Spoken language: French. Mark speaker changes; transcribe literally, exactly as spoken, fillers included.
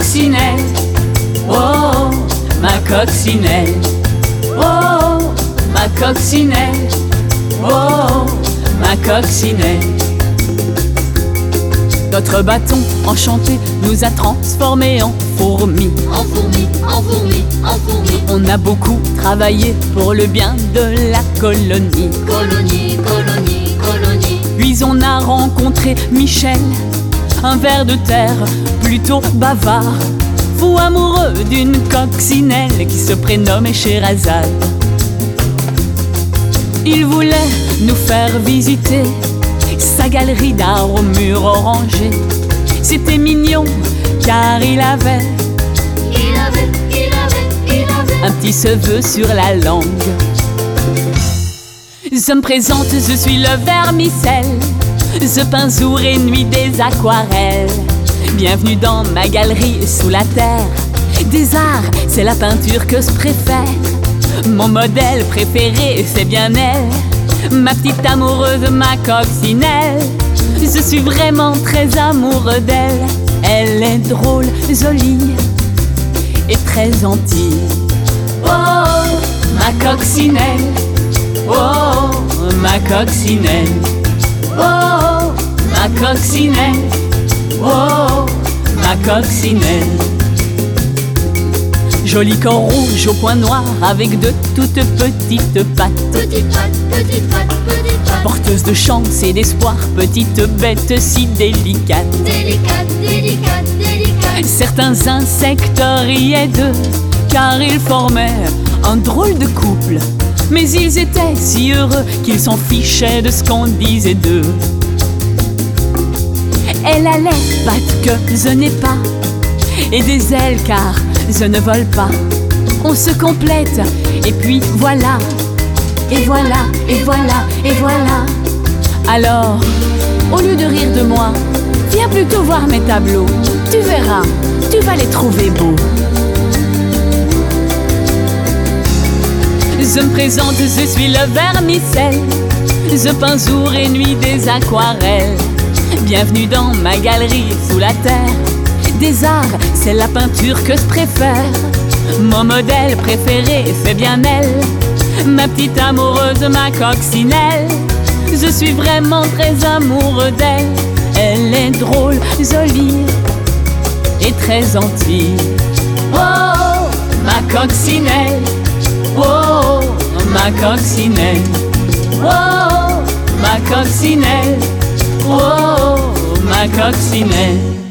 Speaker 1: coccinelle, oh, ma coccinelle, oh, ma coccinelle, oh, ma coccinelle. Notre bâton enchanté nous a transformés en fourmis.
Speaker 2: En fourmis, en fourmis, en fourmis.
Speaker 1: On a beaucoup travaillé pour le bien de la colonie.
Speaker 2: Colonie, colonie, colonie.
Speaker 1: Puis on a rencontré Michel, un ver de terre plutôt bavard, fou amoureux d'une coccinelle qui se prénommait Scheherazade. Il voulait nous faire visiter sa galerie d'art au mur orangé. C'était mignon car il avait,
Speaker 2: Il avait, il avait, il avait
Speaker 1: un petit cheveu sur la langue. Je me présente, je suis le vermicelle, je peins jour et nuit des aquarelles. Bienvenue dans ma galerie sous la terre. Des arts, c'est la peinture que je préfère. Mon modèle préféré, c'est bien elle, ma petite amoureuse, ma coccinelle. Je suis vraiment très amoureux d'elle. Elle est drôle, jolie et très gentille. Oh, ma coccinelle, oh, ma coccinelle, oh, ma coccinelle, oh, ma coccinelle. Joli corps rouge au point noir avec de toutes petites pattes.
Speaker 2: Petite patte, petite patte, petite patte.
Speaker 1: Porteuse de chance et d'espoir, petite bête si délicate.
Speaker 2: Délicate, délicate, délicate.
Speaker 1: Certains insectes riaient d'eux, car ils formaient un drôle de couple. Mais ils étaient si heureux qu'ils s'en fichaient de ce qu'on disait d'eux. Elle a les pattes que je n'ai pas, et des ailes car je ne vole pas. On se complète, et puis voilà, et voilà, et voilà, et voilà. Alors, au lieu de rire de moi, viens plutôt voir mes tableaux. Tu verras, tu vas les trouver beaux. Je me présente, je suis le vermicelle, je peins jour et nuit des aquarelles. Bienvenue dans ma galerie sous la terre. Des arts, c'est la peinture que je préfère. Mon modèle préféré, c'est bien elle, ma petite amoureuse, ma coccinelle. Je suis vraiment très amoureux d'elle. Elle est drôle, jolie et très gentille. Oh, ma coccinelle, oh, ma coccinelle, oh, ma coccinelle, oh, ma coccinelle.